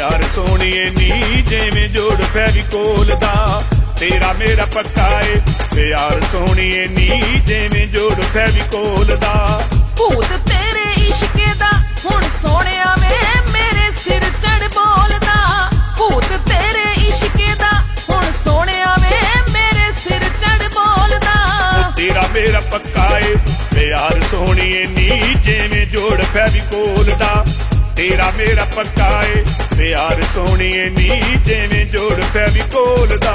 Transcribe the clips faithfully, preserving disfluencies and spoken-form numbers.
प्यार सोहणीए नी जिवें जोड़ फैविकोल दा। तेरा मेरा पक्का ए प्यार सोहणीए नी जिवें जोड़ फैविकोल दा। भूत तेरे इश्के दा हुण सोहणिया वे मेरे सिर चढ़ बोलदा। भूत तेरे इश्के दा हुण सोहणिया वे मेरे सिर चढ़ बोलदा। तेरा मेरा पक्का ए प्यार सोहणीए नी जिवें जोड़ फैविकोल दा। तेरा मेरा पक्का ए प्यार सोहणीए नी जिवें जोड़ फैविकोल दा।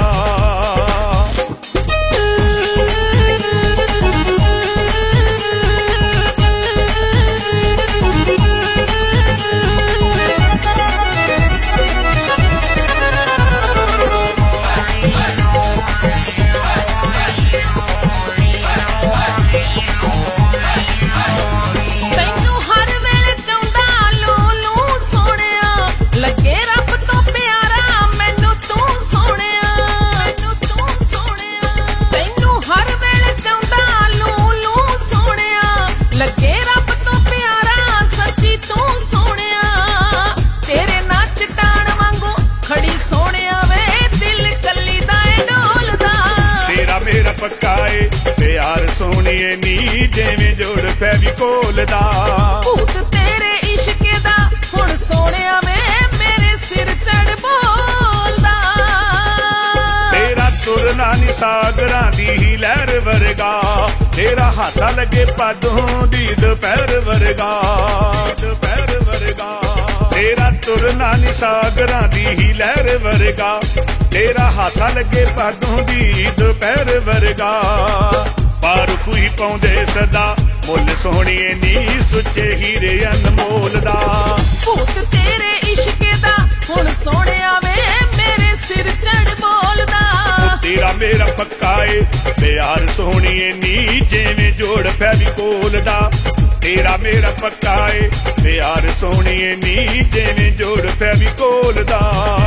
प्यार सोहणीए नी जिवें जोड़ फैविकोल दा। भूत तेरे इश्के दा हुण सोहणिया वे मेरे सिर चढ़ बोलदा। तेरा तुरना नी सागरां दी लहर वर्गा। तेरा हासा लगे पादों दी दोपहर वर्गा। दोपहर वर्गा तेरा तुरना नी सागरां दी लहर वर्गा। तेरा हासा लगे पादों दी दोपहर वर्गा। पर कोई पाउंदे सदा मुल सोहणीए नी सुच्चे हीरे अनमोल दा। भूत तेरे इश्के दा हुण सोहणिया वे मेरे सिर चढ़ बोलदा। तेरा मेरा पक्का ए प्यार सोहणीए नी जिवें जोड़ फैविकोल दा। तेरा मेरा पक्का ए प्यार सोहणीए नी जिवें जोड़ फैविकोल दा।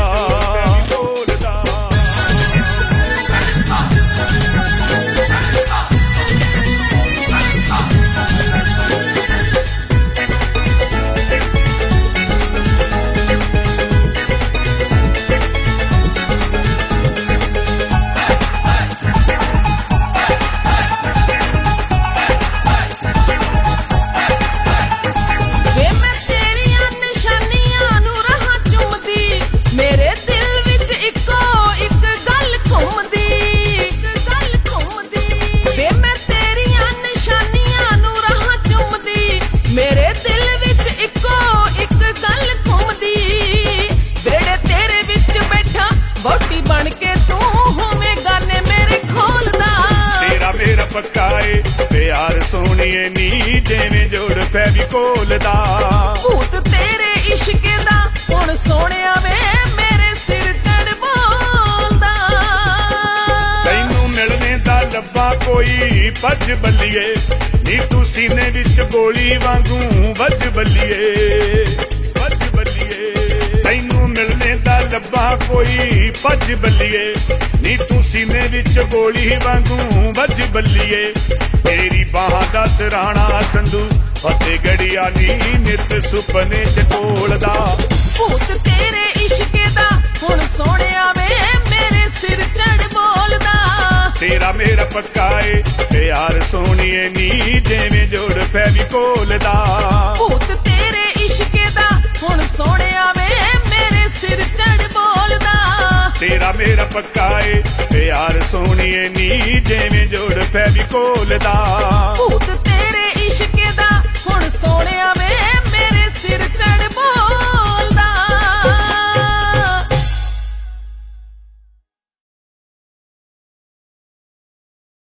पक्का ए प्यार सोहणीए नी जिवें जोड़ फैविकोल दा। भूत तेरे इश्के दा हुण सोहणिया वे मेरे सिर चढ़ बोलदा। तैनू मिलने दा लब्बा कोई भज बल्लीए नी तू सीने विच गोली वांगू वज बल्लीए। वज बल्लीए तैनू मिलने दा लब्बा कोई भज बल्लीए नी तू सीने विच गोली वांगू वज बल्लीए। तेरी बाहां दा सराणा संधू फतेहगढ़िया नी नित सुपने च टोलदा। भूत तेरे इश्के दा हुण सोहणिया वे मेरे सिर चढ़ बोलदा। तेरा मेरा पक्का ए प्यार सोहणीए नी जिवें जोड़ फैविकोल दा। भूत तेरे इश्के दा हुण सोहणिया वे मेरे सिर चढ़ बोलदा। तेरा मेरा पक्का ए प्यार सोहणीए नी जिवें जोड़ फैविकोल दा।